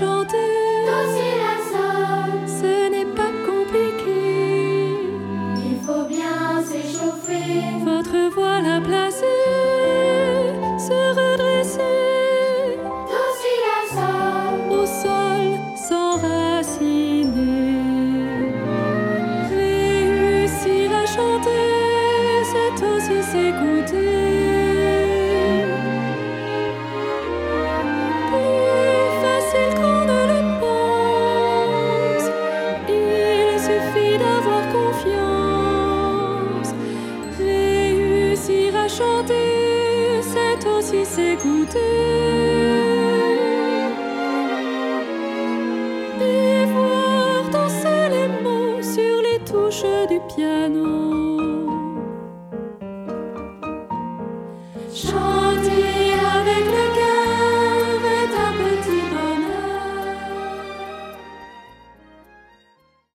chanter. Do, si, la, sol. Ce n'est pas compliqué. Il faut bien s'échauffer. Votre voix la placer, se redresser. Do, si, la, sol. Au sol, s'enraciner. Réussir à chanter, c'est aussi s'écouter. Plus facile qu'on ne le pense. Il suffit d'avoir confiance. Réussir à chanter, c'est aussi s'écouter. Et voir danser les mots sur les touches du piano.